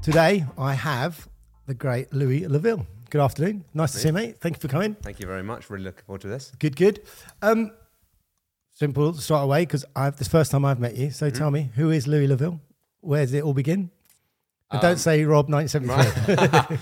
Today, I have the great Louis Laville. Good afternoon. Nice to see you, mate. Thank you for coming. Thank you very much. Really looking forward to this. Good. Simple to start away, because this is the first time I've met you. So tell me, who is Louis Laville? Where does it all begin? And don't say Rob 1973.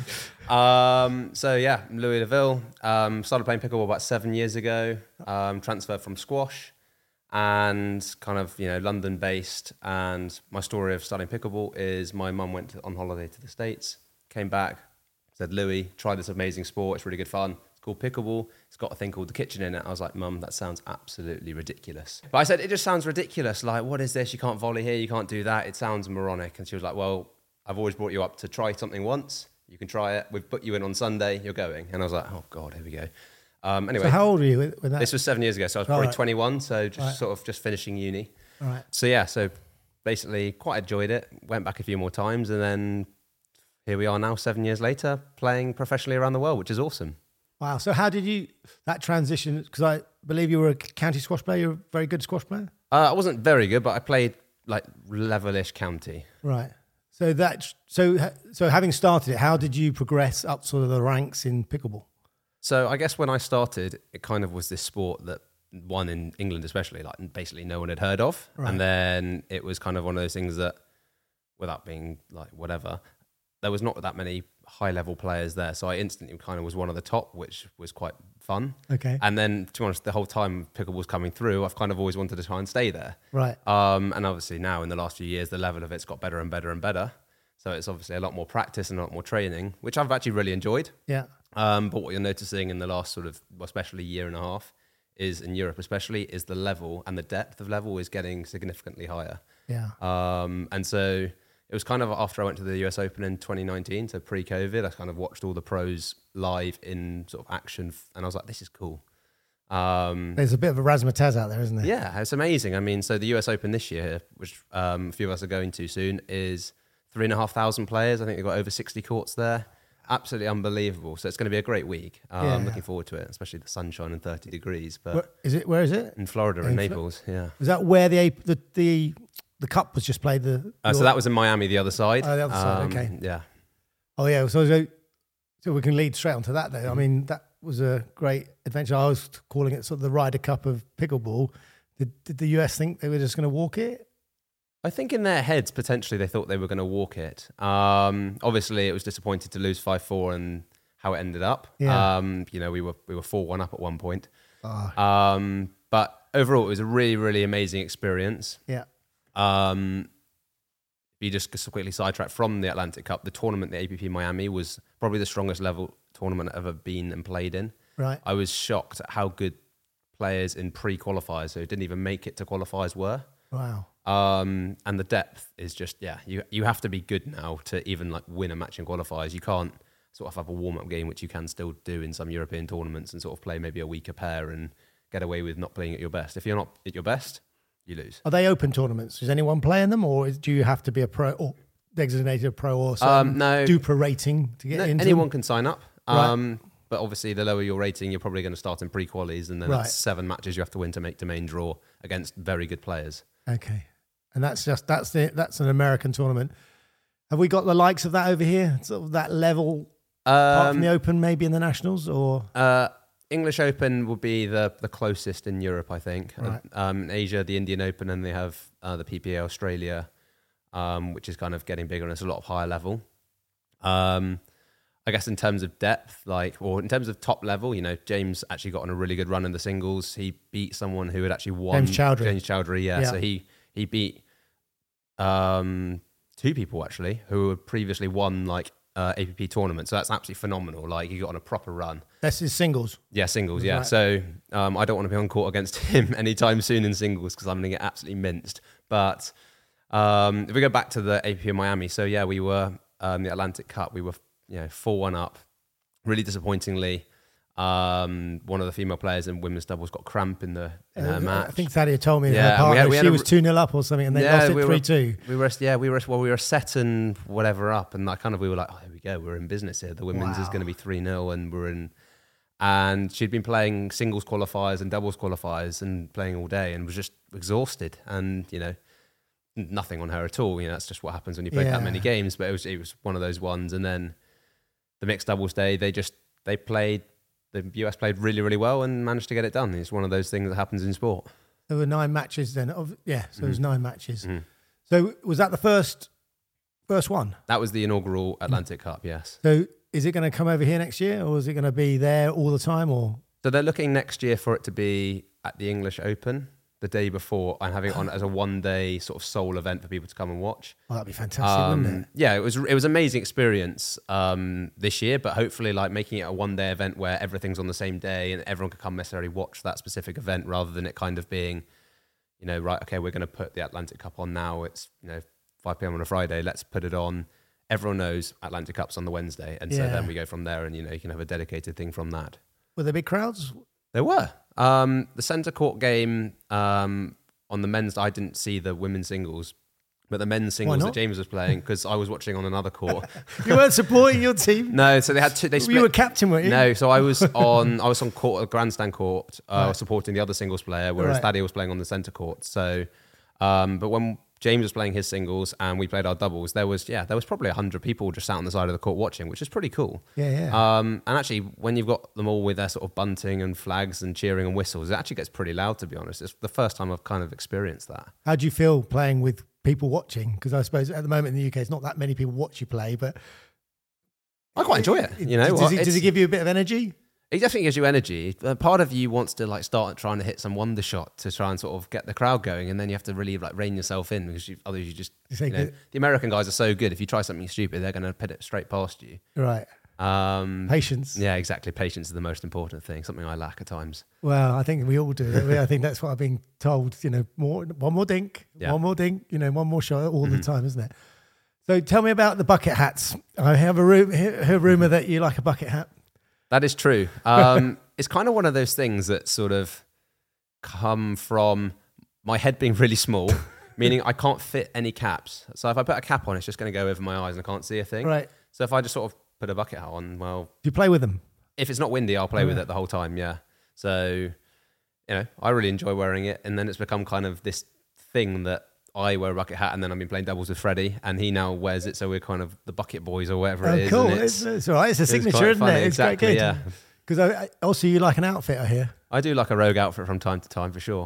I'm Louis Laville. Started playing pickleball about 7 years ago. Transferred from squash and kind of, London based. And my story of starting pickleball is my mum went on holiday to the States, came back, said, Louis, try this amazing sport. It's really good fun. It's called pickleball. It's got a thing called the kitchen in it. I was like, Mum, that sounds absolutely ridiculous. But I said, it just sounds ridiculous. Like, what is this? You can't volley here. You can't do that. It sounds moronic. And she was like, well, I've always brought you up to try something once. You can try it. We've put you in on Sunday. You're going. And I was like, oh, God, here we go. Anyway. So how old were you when that? This was 7 years ago. So I was probably 21. So just finishing uni. All right. So basically quite enjoyed it. Went back a few more times. And then here we are now 7 years later playing professionally around the world, which is awesome. Wow. So how did that transition? Because I believe you were a county squash player. You're a very good squash player. I wasn't very good, but I played like levelish county. Right. So having started it, how did you progress up sort of the ranks in pickleball? So I guess when I started, it kind of was this sport that one in England especially, like basically no one had heard of. Right. And then it was kind of one of those things that, without being like whatever, there was not that many high-level players there. So I instantly kind of was one of the top, which was quite fun. Okay. And then, to be honest, the whole time pickleball was coming through, I've kind of always wanted to try and stay there. Right. And obviously now, in the last few years, the level of it's got better and better and better. So it's obviously a lot more practice and a lot more training, which I've actually really enjoyed. Yeah. But what you're noticing in the last sort of, especially year and a half, is in Europe especially, is the level and the depth of level is getting significantly higher. Yeah. And so it was kind of after I went to the US Open in 2019, so pre-COVID, I kind of watched all the pros live in sort of action, and I was like, this is cool. There's a bit of a razzmatazz out there, isn't there? Yeah, it's amazing. I mean, so the US Open this year, which a few of us are going to soon, is 3,500 players. I think they've got over 60 courts there. Absolutely unbelievable. So it's going to be a great week. I'm looking forward to it, especially the sunshine and 30 degrees. But where is it? In Florida, in Naples, yeah. Is that where the cup was just played? So that was in Miami, the other side. Oh, the other side, okay. Yeah. Oh, yeah. So we can lead straight onto that, though. Mm-hmm. I mean, that was a great adventure. I was calling it sort of the Ryder Cup of pickleball. Did the US think they were just going to walk it? I think in their heads, potentially, they thought they were going to walk it. Obviously, it was disappointed to lose 5-4 and how it ended up. Yeah. We were 4-1 up at one point. Oh. But overall, it was a really, really amazing experience. Yeah. If you just quickly sidetrack from the Atlantic Cup, the tournament, the APP Miami, was probably the strongest level tournament I've ever been and played in. Right. I was shocked at how good players in pre-qualifiers who didn't even make it to qualifiers were. Wow. And the depth is just, you have to be good now to even like win a match in qualifiers. You can't sort of have a warm-up game, which you can still do in some European tournaments and sort of play maybe a weaker pair and get away with not playing at your best. If you're not at your best, you lose. Are they open tournaments? Does anyone play in them, or do you have to be a pro or designated a pro or some duper rating to get into? Anyone can sign up. Right. But obviously, the lower your rating, you're probably going to start in pre-qualies, and then that's 7 matches you have to win to make the main draw against very good players. Okay. And that's an American tournament. Have we got the likes of that over here? Sort of that level, apart from the Open, maybe in the Nationals, or English Open would be the closest in Europe, I think. Right. In Asia, the Indian Open, and they have the PPA Australia, which is kind of getting bigger and it's a lot of higher level. I guess in terms of depth, or in terms of top level, James actually got on a really good run in the singles. He beat someone who had actually won. James Chowdhury, yeah. So he beat 2 people actually who had previously won APP tournament. So that's absolutely phenomenal. He got on a proper run. That's his singles? Yeah, singles, yeah. Right. So I don't want to be on court against him anytime soon in singles because I'm going to get absolutely minced. But if we go back to the APP in Miami, so yeah, we were the Atlantic Cup. We were 4-1 up. Really disappointingly, one of the female players in women's doubles got cramp in her match. I think Thadia told me her partner, she was 2-0 up or something, and they lost it 3-2. We were set and whatever up, and we were like, oh, there we go, we're in business here. The women's is going to be 3-0, and we're in. And she'd been playing singles qualifiers and doubles qualifiers and playing all day, and was just exhausted. And nothing on her at all. That's just what happens when you play that many games. But it was one of those ones. And then the mixed doubles day, the US played really, really well and managed to get it done. It's one of those things that happens in sport. There were 9 matches then. So it was 9 matches. Mm-hmm. So was that the first one? That was the inaugural Atlantic Cup, yes. So is it going to come over here next year, or is it going to be there all the time? Or so they're looking next year for it to be at the English Open the day before and having it on as a one-day sort of sole event for people to come and watch. Oh, that'd be fantastic, wouldn't it? Yeah, it was an amazing experience this year, but hopefully like making it a one-day event where everything's on the same day and everyone can come necessarily watch that specific event rather than it kind of being, right, okay, we're going to put the Atlantic Cup on now. It's, 5 p.m. on a Friday, let's put it on. Everyone knows Atlantic Cup's on the Wednesday. And so then we go from there and, you can have a dedicated thing from that. Were there big crowds? There were. The centre court game on the men's, I didn't see the women's singles, but the men's singles that James was playing, because I was watching on another court. You weren't supporting your team? No, so they had two. You were captain, weren't you? No, so I was on court, a grandstand court, supporting the other singles player, whereas Thaddeus was playing on the centre court. So, but when James was playing his singles and we played our doubles, there was probably 100 people just sat on the side of the court watching, which is pretty cool. Yeah. And actually, when you've got them all with their sort of bunting and flags and cheering and whistles, it actually gets pretty loud, to be honest. It's the first time I've kind of experienced that. How do you feel playing with people watching? Because I suppose at the moment in the UK, it's not that many people watch you play, but I quite enjoy it. Does it give you a bit of energy? It definitely gives you energy. Part of you wants to like start trying to hit some wonder shot to try and sort of get the crowd going, and then you have to really like rein yourself in because otherwise you just the American guys are so good. If you try something stupid, they're going to put it straight past you. Right. Patience. Yeah, exactly. Patience is the most important thing. Something I lack at times. Well, I think we all do. I think that's what I've been told. One more dink, one more dink. One more shot all the time, isn't it? So tell me about the bucket hats. I have a rumor that you like a bucket hat. That is true. It's kind of one of those things that sort of come from my head being really small, meaning I can't fit any caps. So if I put a cap on, it's just going to go over my eyes and I can't see a thing. Right. So if I just sort of put a bucket hat on, well... Do you play with them? If it's not windy, I'll play with it the whole time, yeah. So, I really enjoy wearing it. And then it's become kind of this thing that I wear a bucket hat, and then I've been playing doubles with Freddie, and he now wears it, so we're kind of the bucket boys or whatever it is. Cool. It's all right. It's a signature, isn't it? It's exactly, quite good. Yeah. Because also you like an outfit, I hear. I do like a rogue outfit from time to time, for sure.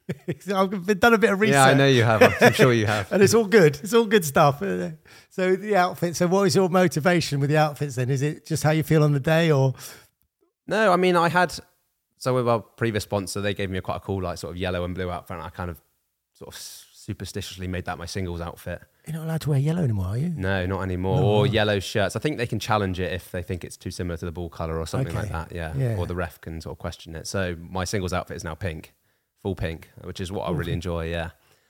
I've done a bit of research. Yeah, I know you have. I'm sure you have. And it's all good. It's all good stuff. So the outfit. So what is your motivation with the outfits then? Is it just how you feel on the day, or? No, I mean, so with our previous sponsor, they gave me quite a cool, like, sort of yellow and blue outfit, and I kind of sort of superstitiously made that my singles outfit. You're not allowed to wear yellow anymore, are you? No, not anymore. No. Or yellow shirts. I think they can challenge it if they think it's too similar to the ball colour or something like that, yeah. Or the ref can sort of question it. So my singles outfit is now pink, full pink, which is what I really enjoy, yeah.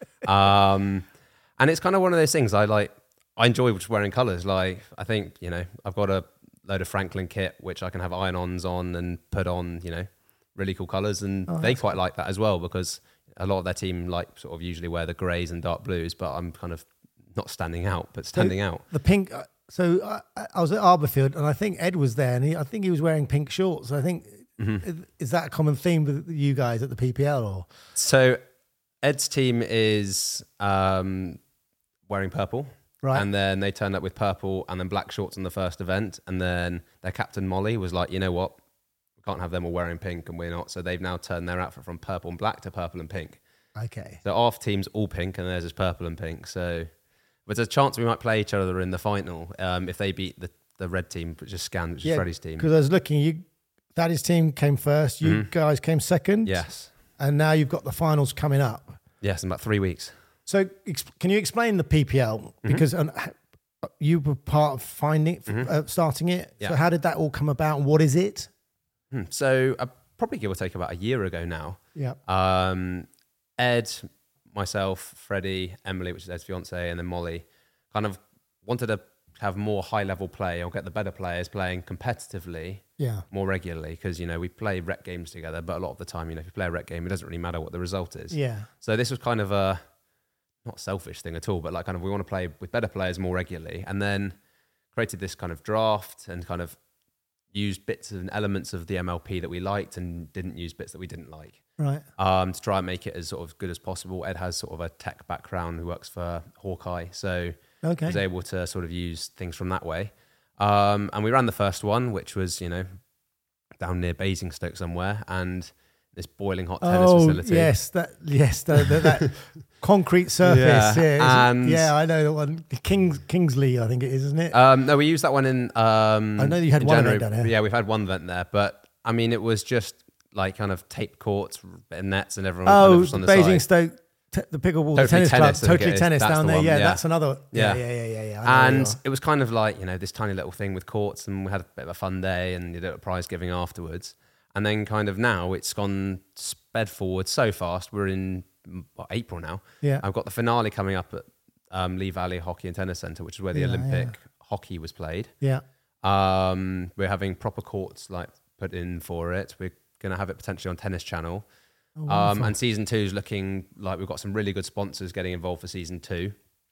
And it's kind of one of those things I enjoy just wearing colours. Like, I think, I've got a load of Franklin kit, which I can have iron-ons on and put on, really cool colours. And they quite like that as well, because a lot of their team sort of usually wear the greys and dark blues, but I'm kind of not standing out, but standing out. The pink. So I was at Arborfield, and I think Ed was there, and I think he was wearing pink shorts. I think is that a common theme with you guys at the PPL, or? So Ed's team is wearing purple, right? And then they turned up with purple and then black shorts in the first event, and then their captain Molly was like, you know what? Can't have them all wearing pink and we're not. So they've now turned their outfit from purple and black to purple and pink. Okay. So our team's all pink and theirs is purple and pink. So but there's a chance we might play each other in the final if they beat the red team, which is Scan, which is Freddie's team. Because I was looking, Thaddeus team came first, you guys came second. Yes. And now you've got the finals coming up. Yes, in about 3 weeks. So can you explain the PPL? Because you were part of starting it. Yeah. So how did that all come about and what is it? So probably give or take about a year ago now. Yeah. Ed, myself, Freddie, Emily, which is Ed's fiance, and then Molly, kind of wanted to have more high-level play or get the better players playing competitively more regularly because, we play rec games together, but a lot of the time, if you play a rec game, it doesn't really matter what the result is. Yeah. So this was kind of a, not selfish thing at all, but we want to play with better players more regularly, and then created this kind of draft and kind of used bits and elements of the MLP that we liked and didn't use bits that we didn't like. Right. To try and make it as sort of good as possible. Ed has sort of a tech background who works for Hawkeye, so was able to sort of use things from that way. And we ran the first one, which was, down near Basingstoke somewhere, and this boiling hot tennis facility. Yes, that concrete surface. Yeah, I know the one. Kingsley, I think it is, isn't it? No, we used that one in. I know you had one event down here. Yeah, we've had one event there, but I mean, it was just like kind of taped courts and nets, and everyone. kind of was on the Basingstoke. The pickleball tennis club, Totally Tennis down there. Yeah, that's another. Yeah. And it was kind of like, this tiny little thing with courts, and we had a bit of a fun day, and you did a prize giving afterwards. And then kind of now it's sped forward so fast. We're in April now. Yeah. I've got the finale coming up at Lee Valley Hockey and Tennis Centre, which is where the Olympic hockey was played. Yeah. We're having proper courts put in for it. We're going to have it potentially on Tennis Channel. And season 2 is looking like we've got some really good sponsors getting involved for season 2.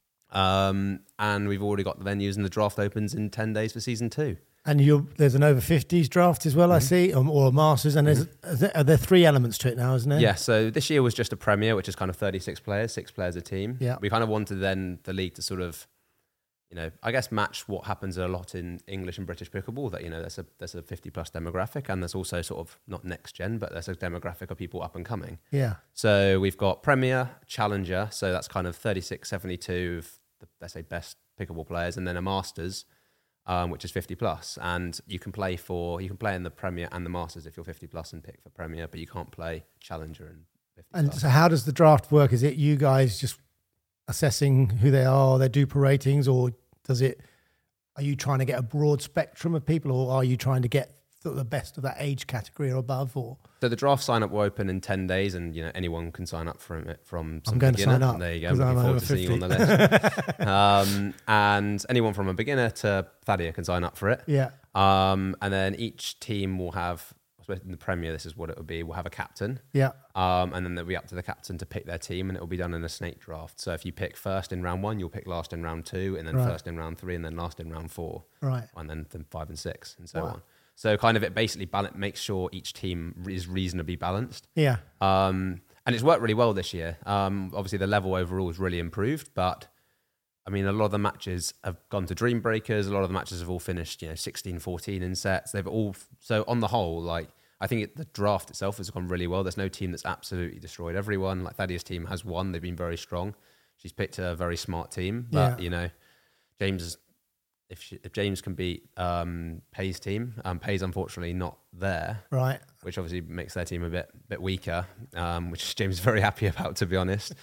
And we've already got the venues, and the draft opens in 10 days for season 2. And there's an over 50s draft as well, I see, or a Masters. And are there 3 elements to it now, isn't there? Yeah, so this year was just a Premier, which is kind of 36 players, 6 players a team. Yeah. We kind of wanted then the league to sort of, I guess match what happens a lot in English and British pickleball, that, there's a 50 plus demographic, and there's also sort of not next gen, but there's a demographic of people up and coming. Yeah. So we've got Premier, Challenger, so that's kind of 36, 72 of the, let's say, best pickleball players, and then a Masters, which is 50 plus. And you can play in the Premier and the Masters if you're 50 plus and pick for Premier, but you can't play Challenger and 50 plus. And so how does the draft work? Is it you guys just assessing who they are, their Duper ratings, or are you trying to get a broad spectrum of people, or are you trying to get the best of that age category or above? Or so the draft sign up will open in 10 days, and anyone can sign up from it from some I'm going beginner. to sign up. There you go. Looking forward to seeing you on the list. And anyone from a beginner to Thadia can sign up for it. Yeah. And then each team will have, in the Premier, this is what it would be. We'll have a captain. Yeah. And then it'll be up to the captain to pick their team, and it will be done in a snake draft. So if you pick first in round 1, you'll pick last in round 2, and then first in round 3, and then last in round 4. Right. And then 5 and 6, and so on. So kind of it basically makes sure each team is reasonably balanced. Yeah. And it's worked really well this year. Obviously the level overall has really improved, but I mean, a lot of the matches have gone to Dream Breakers. A lot of the matches have all finished, 16-14 in sets. They've all, so on the whole, I think the draft itself has gone really well. There's no team that's absolutely destroyed everyone. Like Thadia's team has won. They've been very strong. She's picked a very smart team. But, James, if James can beat Pay's team, Pay's unfortunately not there. Right. Which obviously makes their team a bit weaker, which James is very happy about, to be honest.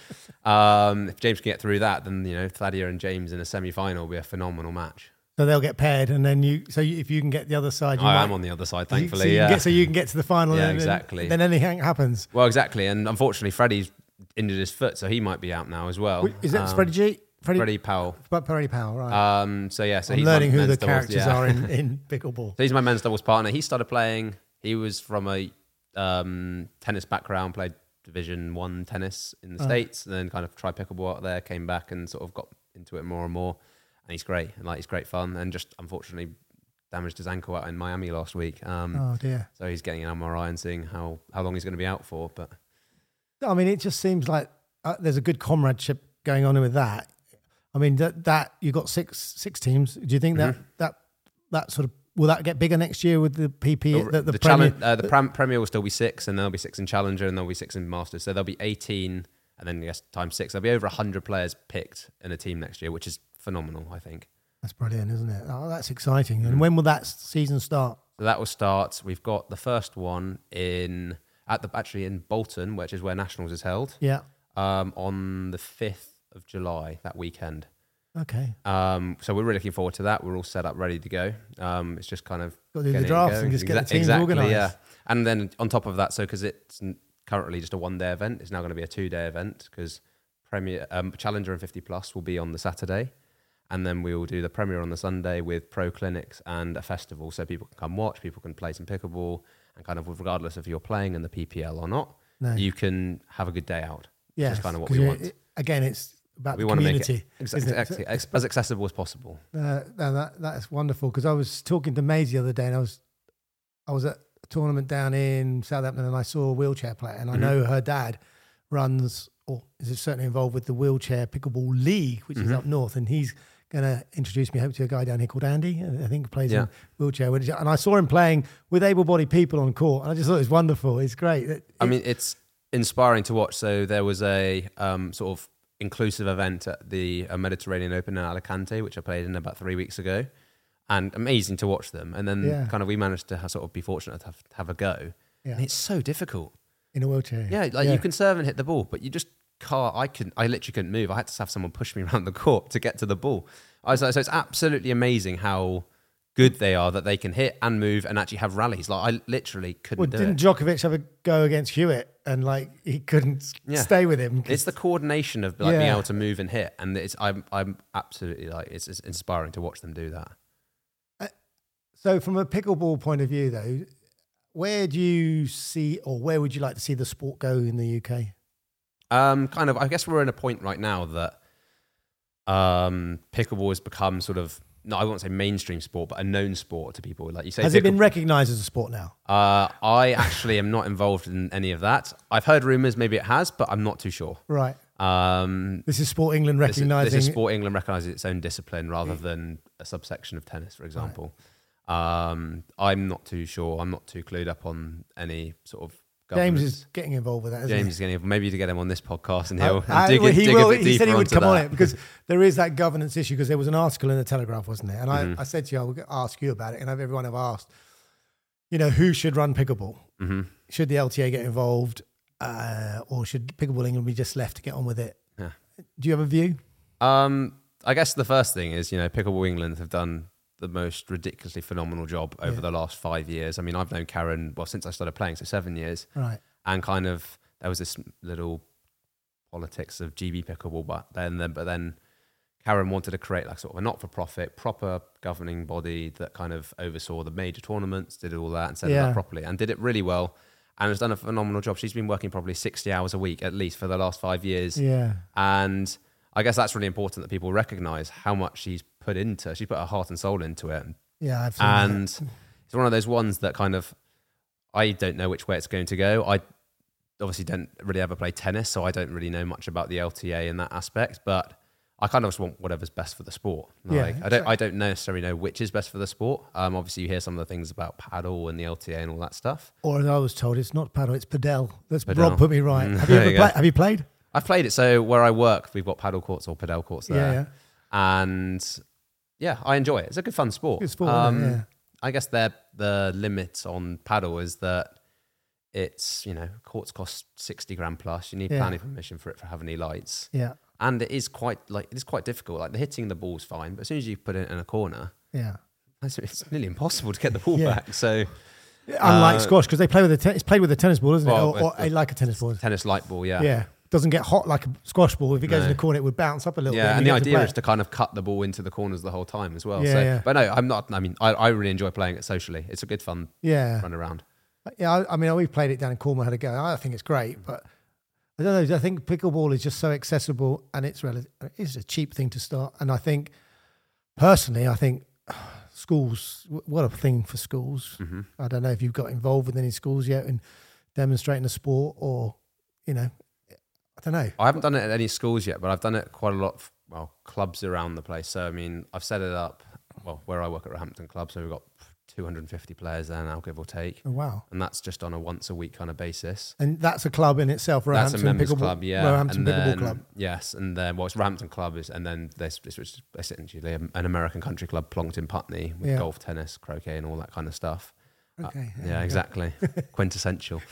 If James can get through that, then, Thadia and James in a semi-final will be a phenomenal match. So they'll get paired, and then if you can get the other side, I'm on the other side, thankfully. So you can get to the final. Yeah, exactly. Then anything happens. Well, exactly, and unfortunately, Freddie's injured his foot, so he might be out now as well. Is that Freddie G? Freddie Powell. Freddie Powell, right? So I'm he's learning who the characters are in pickleball. So he's my men's doubles partner. He started playing. He was from a tennis background, played Division 1 tennis in the States, and then kind of tried pickleball out there. Came back and sort of got into it more and more. And he's great, and he's great fun, and just unfortunately damaged his ankle out in Miami last week. Oh dear! So he's getting an MRI and seeing how long he's going to be out for. But I mean, it just seems like there's a good comradeship going on with that. I mean, that you got six teams. Do you think that sort of will that get bigger next year with the PP? The Premier? Premier will still be 6, and there'll be 6 in Challenger, and there'll be 6 in Masters. So there'll be 18, and then I guess times 6. There'll be over 100 players picked in a team next year, which is phenomenal, I think. That's brilliant, isn't it? Oh, that's exciting. And when will that season start? So that will start. We've got the first one in Bolton, which is where Nationals is held. Yeah. On the 5th of July, that weekend. Okay. So we're really looking forward to that. We're all set up, ready to go. It's just kind of got to do the drafts and just get the teams organised. Yeah. And then on top of that, so because it's currently just a 1-day event, it's now going to be a 2-day event because Challenger and 50 plus will be on the Saturday. And then we will do the Premier on the Sunday with pro clinics and a festival. So people can come watch, people can play some pickleball, and kind of regardless if you're playing in the PPL or not, you can have a good day out. Yeah, that's kind of what we want. Again, it's about the Want community. to make it as accessible as possible. That's wonderful, because I was talking to Maisie the other day, and I was at a tournament down in Southampton and I saw a wheelchair player, and I know her dad runs, or is certainly involved with the Wheelchair Pickleball League, which is up north, and he's going to introduce me, hope, to a guy down here called Andy. I think plays in wheelchair. And I saw him playing with able-bodied people on court, and I just thought it was wonderful. It's great. I mean, it's inspiring to watch. So there was a sort of inclusive event at the Mediterranean Open in Alicante, which I played in about 3 weeks ago, and amazing to watch them. And then kind of we managed to sort of be fortunate to have a go. Yeah. And it's so difficult. In a wheelchair. Yeah, you can serve and hit the ball, but you just can't. I literally couldn't move. I had to have someone push me around the court to get to the ball. So it's absolutely amazing how good they are that they can hit and move and actually have rallies. Like I literally couldn't do it. Didn't Djokovic have a go against Hewitt and like he couldn't stay with him? It's the coordination of like being able to move and hit, and I'm absolutely like it's inspiring to watch them do that. So from a pickleball point of view, though, where do you see, or where would you like to see the sport go in the UK? Kind of, I guess we're in a point right now that pickleball has become sort of, no, I won't say mainstream sport, but a known sport to people. Like you say, has it been recognised as a sport now? I actually am not involved in any of that. I've heard rumours maybe it has, but I'm not too sure. Right. This is Sport England recognising. This is Sport England recognising its own discipline rather than a subsection of tennis, for example. Right. I'm not too sure. I'm not too clued up on any sort of government. James is getting involved with that, isn't James is getting involved. Maybe to get him on this podcast and he said he would come on it because there is that governance issue, because there was an article in the Telegraph, wasn't there? And I said to you, I will ask you about it, and everyone have asked, who should run pickleball? Mm-hmm. Should the LTA get involved, or should Pickleball England be just left to get on with it? Yeah. Do you have a view? I guess the first thing is, Pickleball England have done the most ridiculously phenomenal job over the last 5 years. I mean, I've known Karen, since I started playing, so 7 years. Right. And kind of, there was this little politics of GB Pickleball, but then Karen wanted to create like sort of a not-for-profit, proper governing body that kind of oversaw the major tournaments, did all that and set it up properly, and did it really well, and has done a phenomenal job. She's been working probably 60 hours a week, at least, for the last 5 years. Yeah. And I guess that's really important that people recognise how much she's put her heart and soul into it. Yeah, I've seen and that. It's one of those ones that kind of, I don't know which way it's going to go. I obviously don't really ever play tennis, so I don't really know much about the LTA in that aspect, but I kind of just want whatever's best for the sport. I don't necessarily know which is best for the sport. Obviously you hear some of the things about paddle and the LTA and all that stuff. Or as I was told, it's not paddle, it's padel. Rob put me right. Have you played? I've played it. So where I work, we've got paddle courts or padel courts there. Yeah. And I enjoy it. It's a good fun sport. Good sport, I guess the limit on paddle is that it's, courts cost 60 grand plus. You need planning permission for it to have any lights. Yeah. And it is quite difficult. Like the hitting the ball's fine, but as soon as you put it in a corner, it's nearly impossible to get the ball back. So unlike squash, because it's played with a tennis ball, isn't it? Or like a tennis ball. Tennis light ball, yeah. Yeah. Doesn't get hot like a squash ball. If it goes in the corner, it would bounce up a little bit. Yeah, and the idea is to kind of cut the ball into the corners the whole time as well. But no, I'm not. I mean, I really enjoy playing it socially. It's a good fun run around. Yeah, I mean, we've played it down in Cornwall, had a go. I think it's great, but I don't know. I think pickleball is just so accessible, and it's a cheap thing to start. And I think, personally, schools, what a thing for schools. Mm-hmm. I don't know if you've got involved with any schools yet in demonstrating the sport, or, I don't know. I haven't done it at any schools yet, but I've done it quite a lot of, clubs around the place. So, I mean, I've set it up, where I work at Roehampton Club, so we've got 250 players there now, give or take. Oh, wow. And that's just on a once a week kind of basis. And that's a club in itself, Roehampton That's a members club, yeah. Roehampton Pickleball Club. Yes, and then, it's Roehampton Club, and then there's essentially an American country club plonked in Putney with golf, tennis, croquet and all that kind of stuff. Okay. Exactly. Quintessential.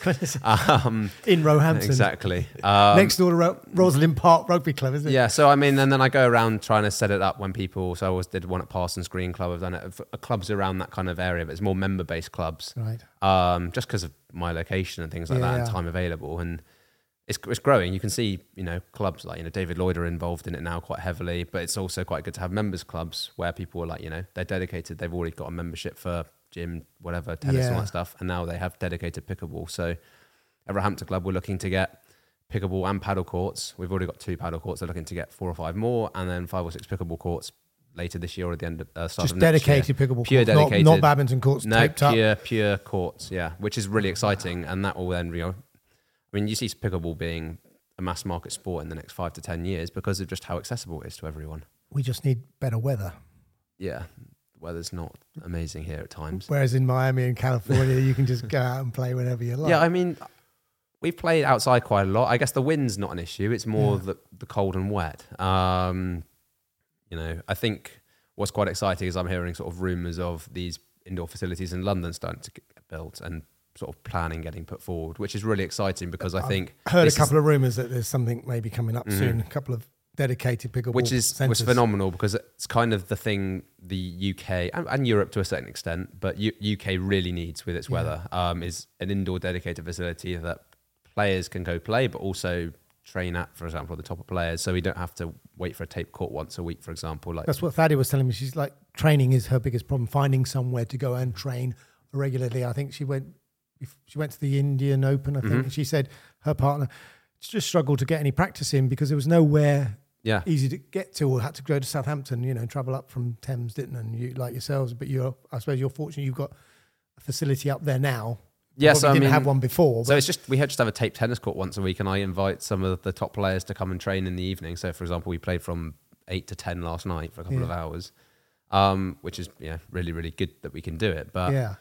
In Roehampton. Exactly. Next door to Rosalind Park Rugby Club, isn't it? Yeah, so I mean, and then I go around trying to set it up when people, so I always did one at Parsons Green Club, I've done it at clubs around that kind of area, but it's more member-based clubs. Right. Just because of my location and things like that and time available. And it's growing. You can see, clubs like, David Lloyd are involved in it now quite heavily, but it's also quite good to have members clubs where people are like, they're dedicated, they've already got a membership for gym, whatever, tennis, all that stuff, and now they have dedicated pickleball. So at Roehampton Club, we're looking to get pickleball and paddle courts. We've already got 2 paddle courts. They're looking to get 4 or 5 more, and then 5 or 6 pickleball courts later this year or at the end of start just of next dedicated year. pickleball Pure courts, dedicated. not badminton courts No, taped up. pure courts, yeah, which is really exciting. And that will then, I mean, you see pickleball being a mass market sport in the next 5 to 10 years because of just how accessible it is to everyone. We just need better weather. Yeah, weather's not amazing here at times. Whereas in Miami and California, you can just go out and play whenever you like. Yeah, I mean, we've played outside quite a lot. I guess the wind's not an issue. It's more the cold and wet. I think what's quite exciting is I'm hearing sort of rumours of these indoor facilities in London starting to get built and sort of planning getting put forward, which is really exciting because I think... I've heard a couple of rumours that there's something maybe coming up soon, a couple of dedicated pickleball which centres. phenomenal because it's kind of the thing the UK and Europe to a certain extent, but UK really needs with its weather, is an indoor dedicated facility that players can go play, but also train at, for example, the top of players, so we don't have to wait for a tape court once a week, for example. Like that's what Thaddy was telling me. She's like, training is her biggest problem, finding somewhere to go and train regularly. I think she went to the Indian Open, I think, and she said her partner just struggled to get any practice in because there was nowhere easy to get to, or had to go to Southampton, travel up from Thames, didn't, and you like yourselves, but I suppose you're fortunate you've got a facility up there now. Yes, I didn't have one before. So we just have a taped tennis court once a week, and I invite some of the top players to come and train in the evening. So, for example, we played from 8 to 10 last night for a couple of hours, which is really, really good that we can do it. But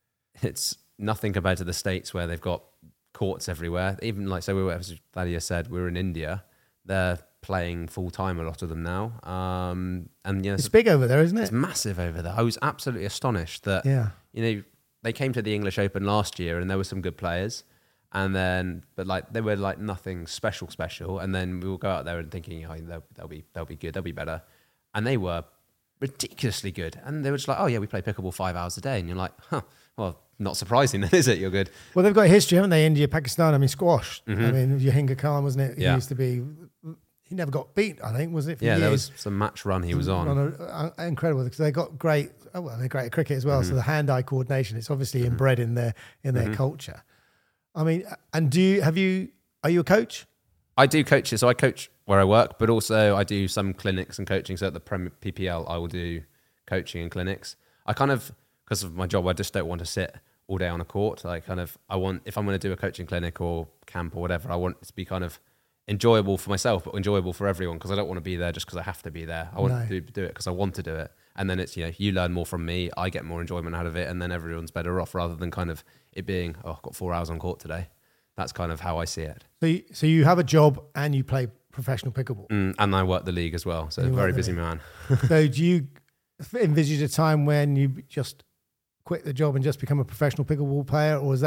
it's nothing compared to the States where they've got courts everywhere. Even like, so as Thalia said, we're in India. They're playing full time, a lot of them now. And it's big over there, isn't it? It's massive over there. I was absolutely astonished that they came to the English Open last year and there were some good players, and then they were like nothing special, and then we will go out there and thinking they'll be good, they'll be better, and they were ridiculously good, and they were just like, oh yeah, we play pickleball 5 hours a day, and you're like, well, not surprising then, is it? You're good. Well, they've got a history, haven't they? India, Pakistan. I mean, squash. I mean, Yahinga Khan, wasn't it? He used to be. He never got beat, I think, was it? For years? There was some match run he was on. Incredible, because they got great. Oh well, they're great at cricket as well. So the hand-eye coordination, it's obviously inbred in their culture. I mean, and are you a coach? I do coach it, so I coach where I work, but also I do some clinics and coaching. So at the PPL, I will do coaching and clinics. I kind of, because of my job, I just don't want to sit all day on a court. Like if I'm going to do a coaching clinic or camp or whatever, I want it to be kind of enjoyable for myself, but enjoyable for everyone, because I don't want to be there just because I have to be there. I want to do it because I want to do it. And then it's, you learn more from me, I get more enjoyment out of it, and then everyone's better off, rather than kind of it being, I've got 4 hours on court today. That's kind of how I see it. So you have a job and you play professional pickleball. And I work the league as well, so very busy man. So do you envisage a time when you just quit the job and just become a professional pickleball player, or is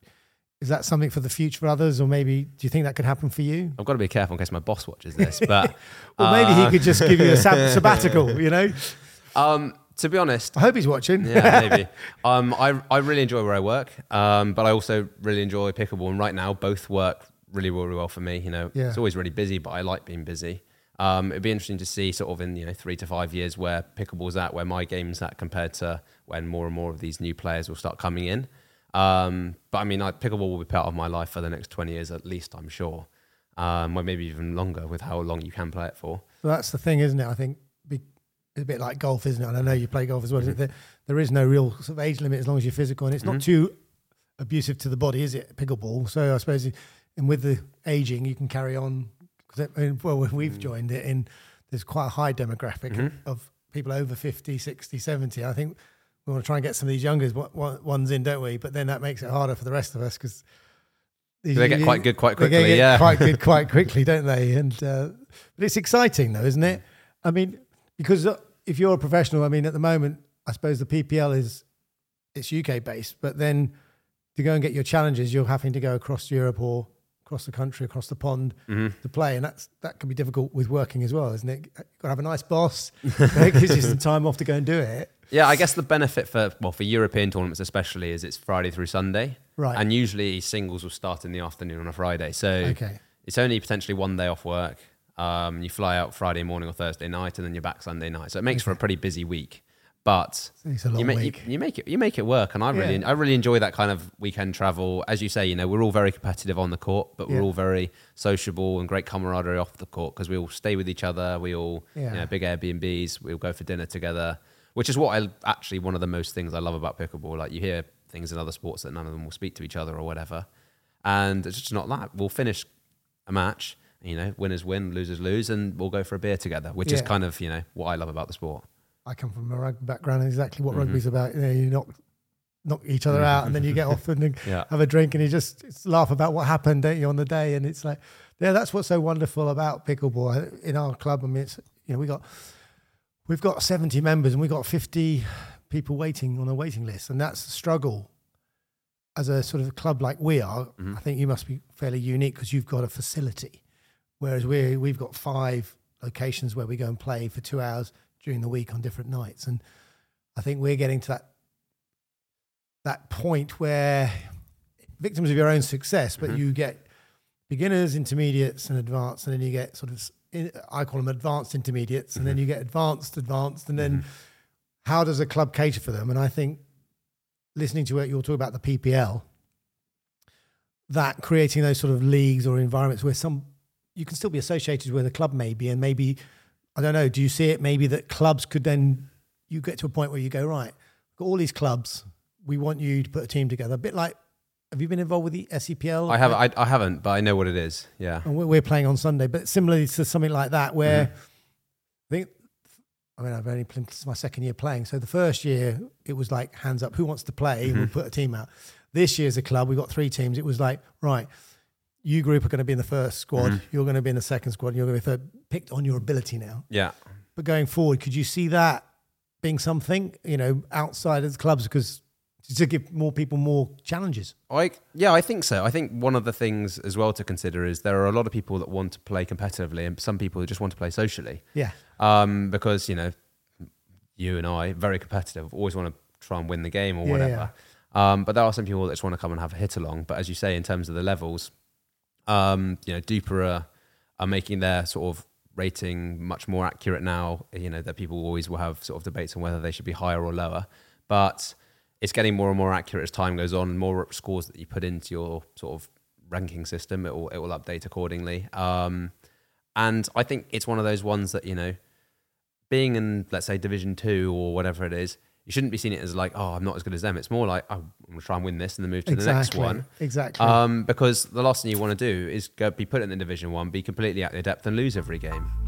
that something for the future for others, or maybe do you think that could happen for you? I've got to be careful in case my boss watches this, but well, maybe he could just give you a sabbatical, To be honest, I hope he's watching. Yeah, maybe. I really enjoy where I work, but I also really enjoy pickleball, and right now both work really, really well for me. It's always really busy, but I like being busy. It'd be interesting to see sort of in 3 to 5 years where pickleball's at, where my game's at, compared to when more and more of these new players will start coming in. But I mean, pickleball will be part of my life for the next 20 years at least, I'm sure. Or maybe even longer, with how long you can play it for. Well, that's the thing, isn't it? I think it's a bit like golf, isn't it? And I know you play golf as well. Mm-hmm. There is no real sort of age limit as long as you're physical, and it's not too abusive to the body, is it? Pickleball. So I suppose, and with the aging, you can carry on. When we've joined it, there's quite a high demographic of people over 50, 60, 70. I think we want to try and get some of these younger ones in, don't we? But then that makes it harder for the rest of us, because they get quite good quite quickly. They get quite good quite quickly, don't they? And but it's exciting though, isn't it? I mean, because if you're a professional, I mean, at the moment, I suppose the PPL it's UK based, but then to go and get your challenges, you're having to go across Europe or across the country, across the pond to play, and that can be difficult with working as well, isn't it? You've got to have a nice boss that gives you some time off to go and do it. Yeah, I guess the benefit for European tournaments especially is it's Friday through Sunday. Right. And usually singles will start in the afternoon on a Friday. So it's only potentially one day off work. You fly out Friday morning or Thursday night, and then you're back Sunday night. So it makes for a pretty busy week. but it's a long week. You make it work, and I really enjoy that kind of weekend travel. As you say, we're all very competitive on the court, but we're all very sociable and great camaraderie off the court because we all stay with each other. We all big Airbnbs. We all go for dinner together, which is what one of the most things I love about pickleball. Like you hear things in other sports that none of them will speak to each other or whatever, and it's just not that. We'll finish a match. Winners win, losers lose, and we'll go for a beer together, which is kind of, what I love about the sport. I come from a rugby background, and exactly what rugby's about. You knock each other out, and then you get off and have a drink, and you just laugh about what happened, don't you, on the day. And it's like, that's what's so wonderful about pickleball in our club. I mean, it's we've got 70 members, and we've got 50 people waiting on a waiting list, and that's a struggle. As a sort of club like we are, I think you must be fairly unique because you've got a facility. Whereas we've got 5 locations where we go and play for 2 hours during the week on different nights. And I think we're getting to that point where victims of your own success, but you get beginners, intermediates and advanced, and then you get sort of, I call them advanced intermediates, and then you get advanced, and then how does a club cater for them? And I think listening to it, you'll talk about the PPL, that creating those sort of leagues or environments where you can still be associated with a club maybe, and maybe, I don't know, do you see it maybe that clubs could then, you get to a point where you go, right, we've got all these clubs, we want you to put a team together. A bit like, have you been involved with the SEPL? I haven't, but I know what it is, yeah. And we're playing on Sunday, but similarly to something like that where I've only played, this is my second year playing, so the first year it was like, hands up, who wants to play? We'll put a team out. This year as a club, we've got 3 teams. It was like, right, you group are going to be in the first squad, you're going to be in the second squad, you're going to be third, picked on your ability now. Yeah. But going forward, could you see that being something, outside of the clubs, because to give more people more challenges? I think so. I think one of the things as well to consider is there are a lot of people that want to play competitively and some people who just want to play socially. Yeah. Because, you and I, very competitive, always want to try and win the game or whatever. But there are some people that just want to come and have a hit along. But as you say, in terms of the levels, Duper are making their sort of rating much more accurate now. That people always will have sort of debates on whether they should be higher or lower, but it's getting more and more accurate as time goes on. And more scores that you put into your sort of ranking system, it will update accordingly. And I think it's one of those ones that being in, let's say, Division 2 or whatever it is, you shouldn't be seeing it as like, oh, I'm not as good as them. It's more like, I'm going to try and win this and then move to the next one. Exactly. Because the last thing you want to do is be put in the Division 1, be completely out of your depth and lose every game.